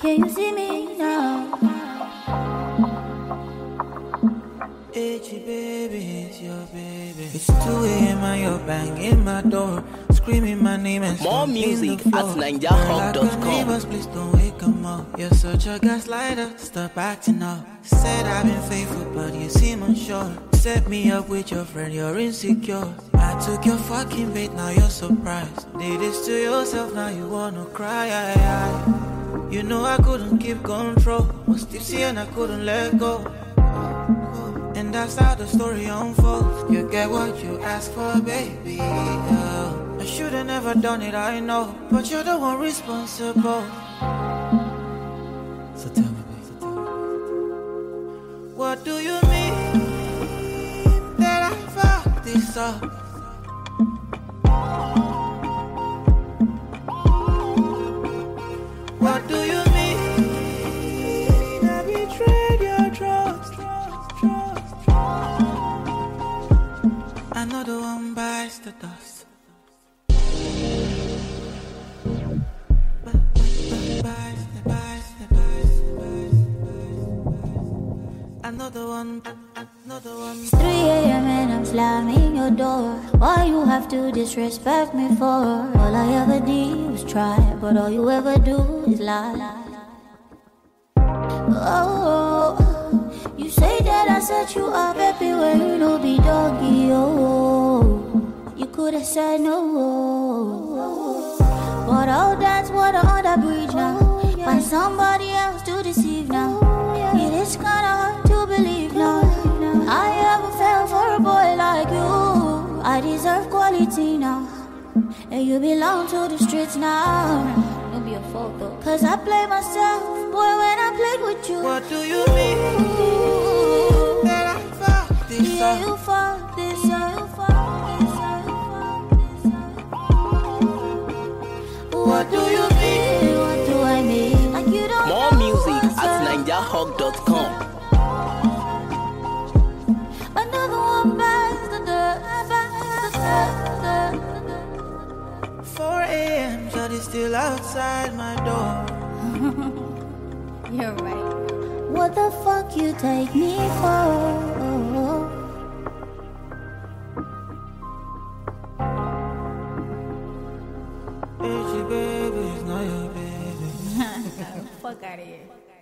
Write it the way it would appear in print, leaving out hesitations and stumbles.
Can you see me now? Itchy baby, it's your baby. It's 2 a.m. and you're banging my door, screaming my name and more music at NinjaHawk.com. Neighbors, please don't wake 'em up. You're such a gaslighter, stop acting up. Said I've been faithful, but you seem unsure. Set me up with your friend, you're insecure. I took your fucking bait, now you're surprised. Did this to yourself, now you wanna cry. You know I couldn't keep control. Was tipsy and I couldn't let go. And that's how the story unfolds. You get what you ask for, baby. I should've never done it, I know, but you're the one responsible. So tell me, baby, what do you mean that I fucked this up? What do you mean I betrayed your trust? Another one bites the dust. Another one. It's 3 a.m. and I'm slamming your door. Why you have to disrespect me for? All I ever did was try, but all you ever do is lie. Oh, you say that I set you up everywhere, you know be doggy. Oh, you could have said no, but all that's water on the bridge now. Find somebody else to deceive now. It is kinda hard to believe now. I ever fell for a boy like you. I deserve quality now, and you belong to the streets now. Don't be a fault though, 'cause I play myself, boy, when I played with you. What do you mean that I fucked this up? Yeah, you fucked this up. You fucked this up. You fucked this up. What do you mean? What do I mean? Like you don't more know music what's at up. NinjaHawk.com. Another one bites the dust. 4 a.m. Shawty still outside my door. You're right. What the fuck you take me for? Itchy baby, it's not your baby. Fuck out of here.